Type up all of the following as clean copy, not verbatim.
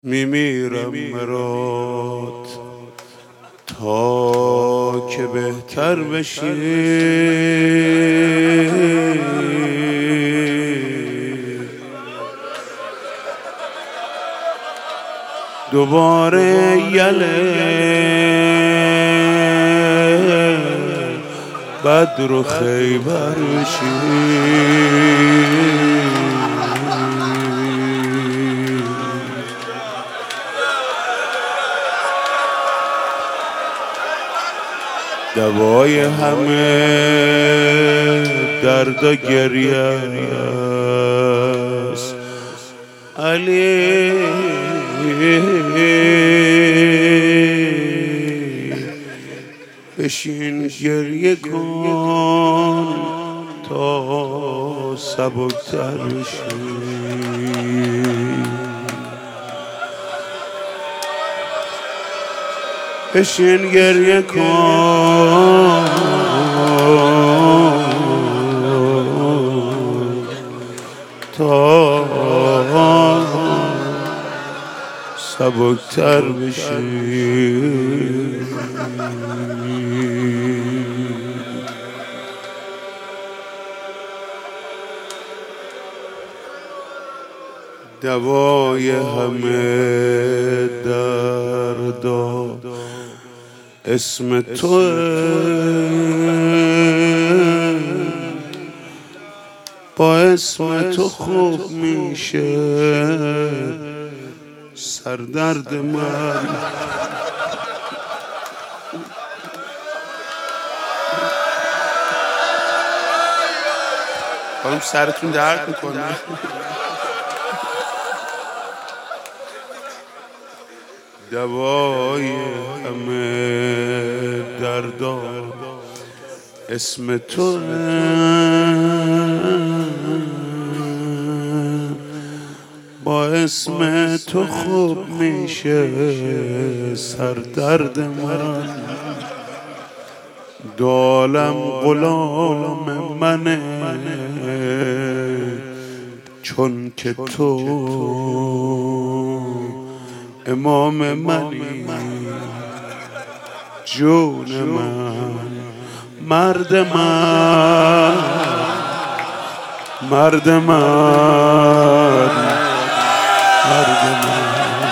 میمیرم مرات تا که بهتر بشی، دوباره یله بدر و خیبر بشی. دوای همه درد و گریه است علی، بشین گریه کن تا سبکتر بشی. بشین گریه کن تا سبکتر بشی. دوای همه دردا اسم توه، با اسم تو خوب میشه سردرد من. خانم سرتون درد میکنه. دوای همه دردا اسم تو، با اسم تو خوب میشه سردرد من. دو عالم غلام منه چون که تو امام منی، جون من، مرد من، مرد من، مرد من،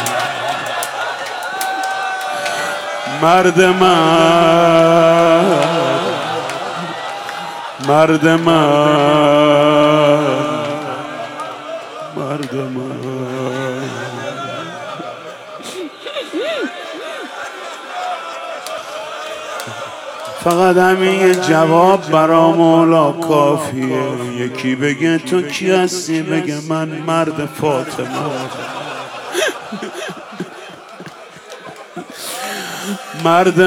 مرد من، مرد من، مرد من. فقط همین جواب برا مولا کافیه. یکی بگه تو کی هستی، بگه من مرد فاطمه. مرد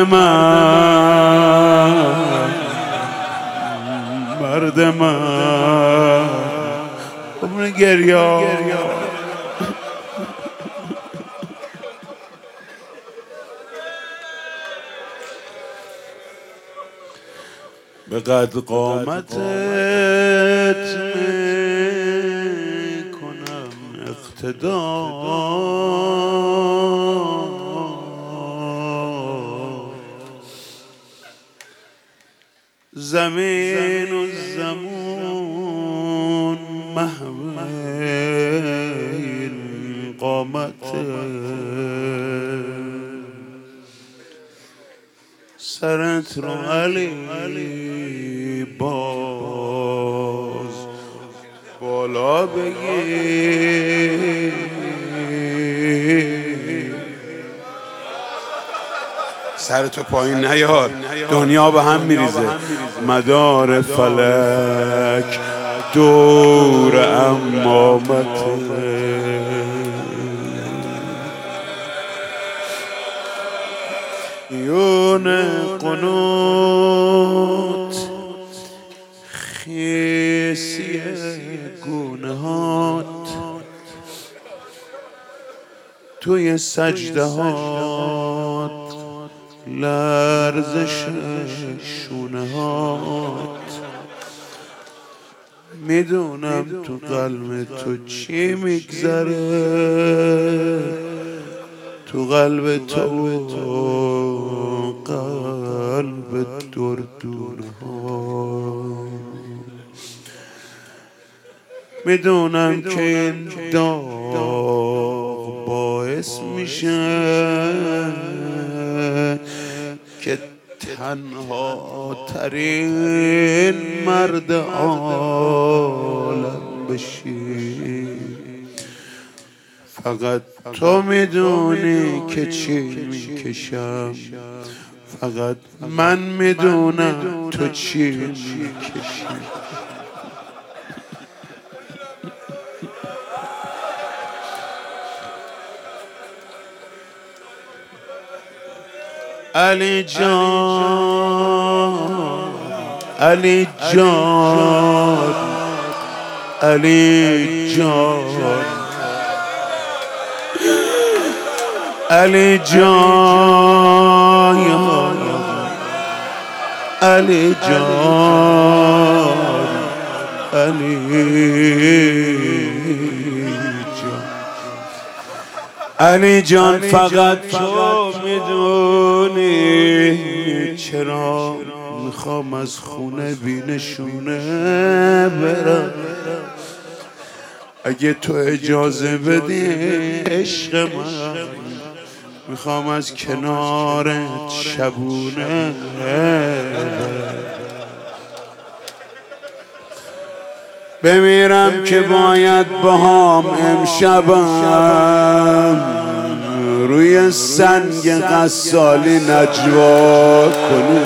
من، مرد من. عمر گریا به قد قامتت میکنم اقتدا، زمین و زمون محو این قامته، سرت رو علی باز بالا بگیر. سرتو پایین نیار، دنیا به هم میریزه. مدار فلک دور امامته، یون قنوت خیسی گونه هات، توی سجده هات لرزش شونه هات. میدونم تو قلب تو چی میگذره، تو قلب تو قلب دردونه ها. میدونم که این داغ باعث میشه که تنها ترین مرد عالم بشی. فقط تو میدونی که چی میکشم، فقط من میدونم تو چی میکشی. علی جان، علی جان، علی جان، علی جان، علی جان، علی جان، علی جان. فقط تو میدونی چرا میخوام از خونه بینشونه برم. اگه تو اجازه بدی عشق من، میخوام از کنارت شبونه بمیرم که باید باهام امشبم روی سنگ غسالی نجوا کنی.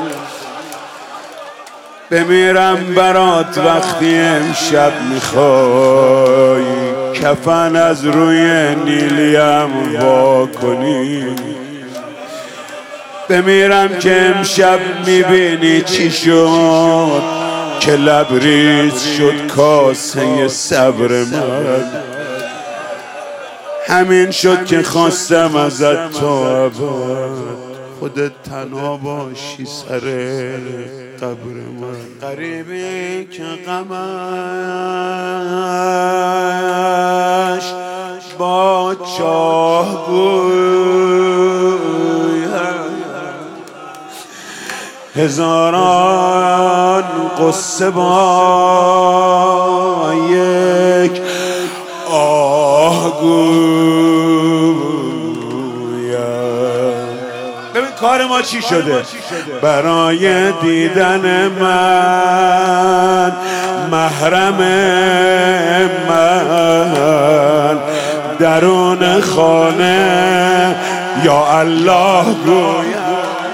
بمیرم برات وقتی امشب میخوای کفن از روی نیلیم وا کنی. بمیرم که امشب میبینی چی شد که لبریز شد کاسه صبر من. همین شد که خواستم ازت تو ابد خودت تنها باشی سر قبر من. غریبی که غمش با چاه گوی هزاران قصه با یک ببین کار ما چی شده. برای دیدن من محرم من درون خانه یا الله گویم.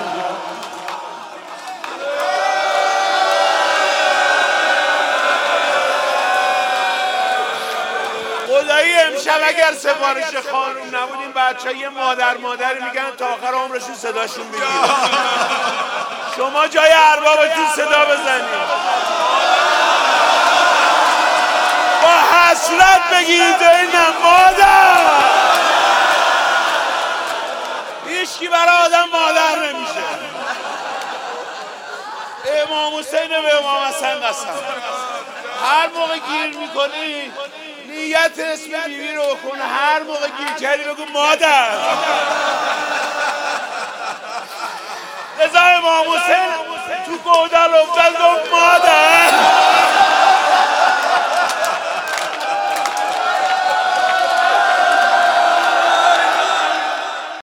خدایی امشب اگر سفارش خانوم نبودیم بچه یه مادری میگن تا آخر عمرشون صداشون بگیرن. شما جای اربابتون صدا بزنید، با حسرت بگید اینم مادر. هیچکی برای آدم مادر نمیشه. امام حسین و امام حسن قسم هر موقع گیر میکنی نیت اسم بیبی رو بکن، هر موقع گیر کردی بگو مادر. رضا امام حسین تو گودال افتاد گفت مادر.